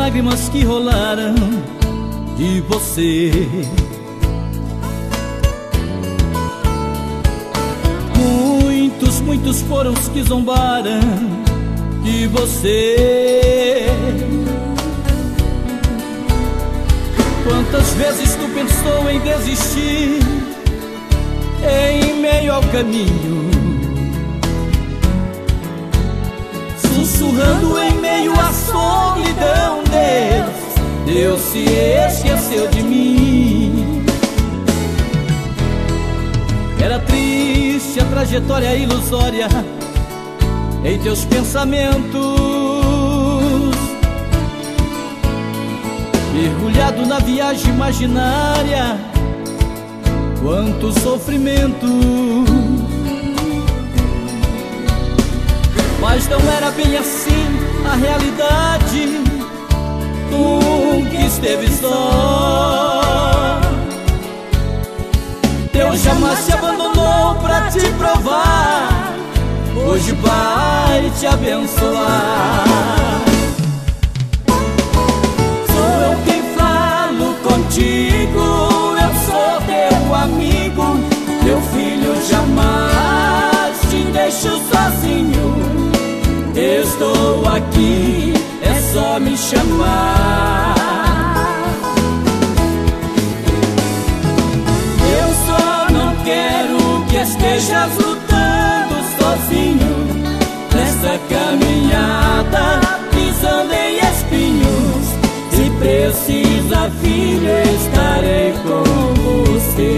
lágrimas que rolaram de você. Muitos foram os que zombaram de você. Quantas vezes tu pensou em desistir em meio ao caminho, sussurrando em meio à solidão: Deus se esqueceu de mim. Era triste a trajetória ilusória em teus pensamentos, mergulhado na viagem imaginária. Quanto sofrimento! Mas não era bem assim a realidade. Nunca esteve só. Deus jamais te abandonou pra te provar. Hoje vai te abençoar. Sou eu quem falo contigo, eu sou teu amigo, teu filho, jamais te deixo sozinho. Estou aqui, é só me chamar. Eu só não quero que estejas lutando sozinho nessa caminhada, pisando em espinhos. Se precisa, filho, estarei com você.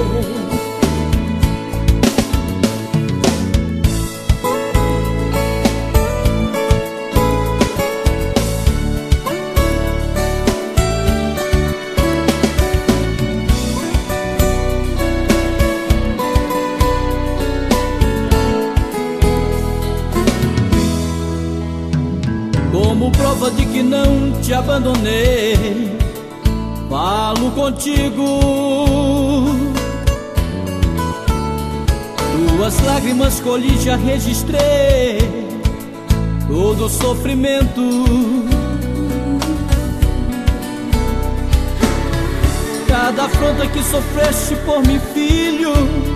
Como prova de que não te abandonei, falo contigo. Tuas lágrimas colhi, já registrei todo o sofrimento. Cada afronta que sofreste por mim, filho,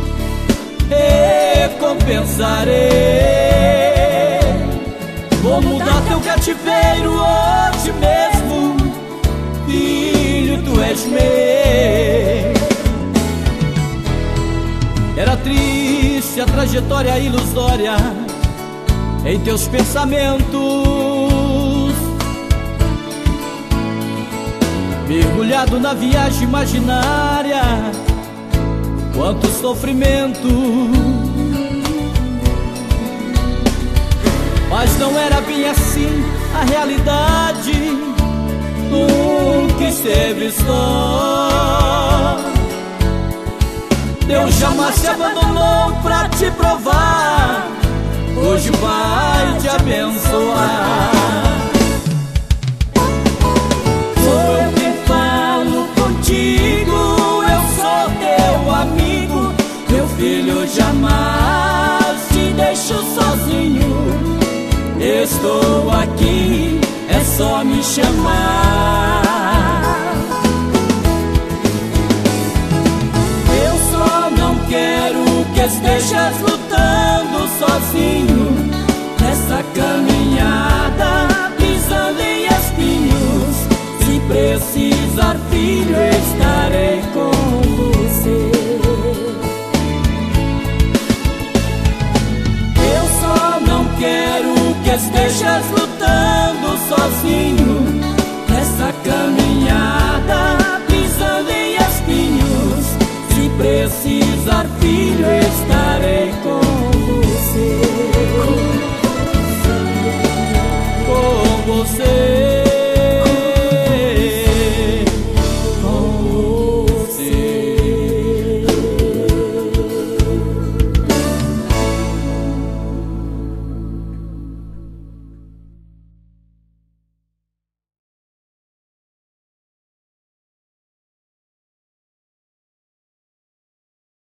recompensarei. Vou mudar teu cativeiro hoje mesmo, filho, tu és meu. Era triste a trajetória ilusória em teus pensamentos, mergulhado na viagem imaginária. Quanto sofrimento! Mas não era bem assim a realidade. Nunca esteve só. Deus jamais te abandonou pra te provar. Hoje vai te abençoar. Sou eu quem falo contigo, eu sou teu amigo, meu filho, jamais te deixo sozinho. Estou aqui, é só me chamar. Eu só não quero que estejas lutando sozinho nessa caminhada, pisando em espinhos. Se precisar, filho, estarei com você. Eu só não quero que estejas lutando sozinho nessa caminhada, pisando em espinhos. Se precisar, filho,